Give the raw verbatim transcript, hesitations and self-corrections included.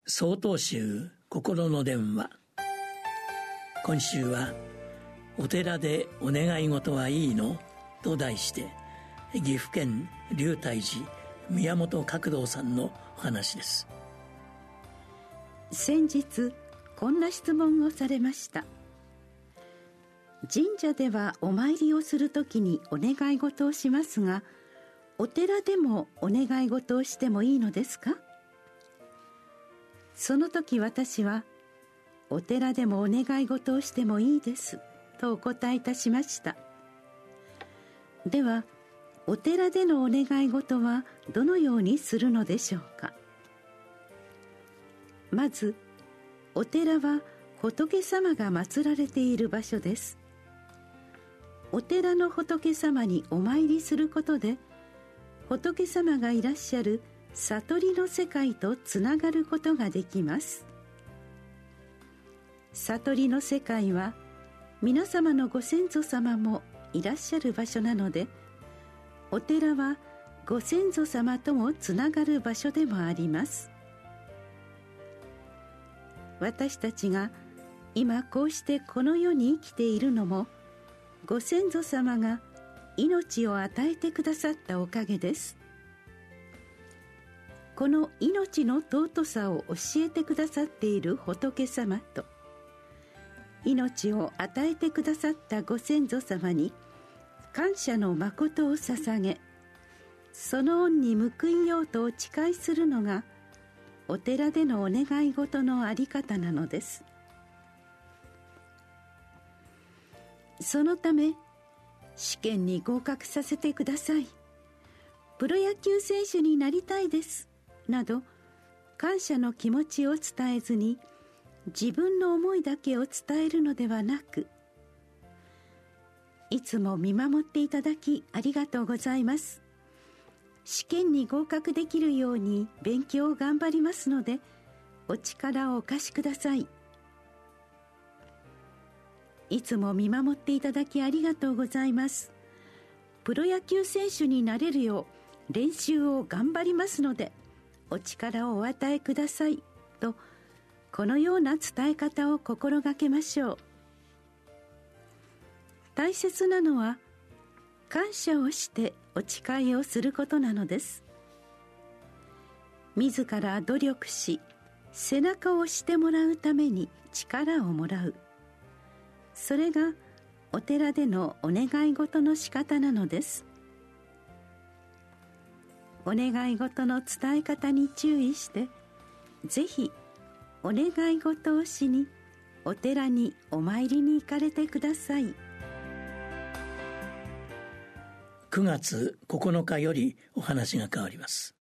曹洞宗心の電話。今週はお寺でお願い事はいいのと題して、岐阜県龍泰寺宮本角道さんのお話です。 先日こんな質問をされました。神社ではお参りをするときにお願い事をしますが、お寺でもお願い事をしてもいいのですか？その時私は、お寺でもお願い事をしてもいいですとお答えいたしました。では、お寺でのお願い事はどのようにするのでしょうか。まず、お寺は仏様が祀られている場所です。お寺の仏様にお参りすることで、仏様がいらっしゃる悟りの世界とつながることができます。悟りの世界は皆様のご先祖様もいらっしゃる場所なので、お寺はご先祖様ともつながる場所でもあります。私たちが今こうしてこの世に生きているのも、ご先祖様が命を与えてくださったおかげです。この命の尊さを教えてくださっている仏様と、命を与えてくださったご先祖様に感謝の誠を捧げ、その恩に報いようとお誓いするのがお寺でのお願い事のあり方なのです。そのため、試験に合格させてください、プロ野球選手になりたいですなど、感謝の気持ちを伝えずに自分の思いだけを伝えるのではなく、いつも見守っていただきありがとうございます、試験に合格できるように勉強を頑張りますのでお力をお貸しください、いつも見守っていただきありがとうございます、プロ野球選手になれるよう練習を頑張りますのでお力をお与えくださいと、このような伝え方を心がけましょう。大切なのは感謝をしてお誓いをすることなのです。自ら努力し背中を押してもらうために力をもらう、それがお寺でのお願い事の仕方なのです。お願い事の伝え方に注意して、ぜひお願い事をしにお寺にお参りに行かれてください。 くがつここのかよりお話が変わります。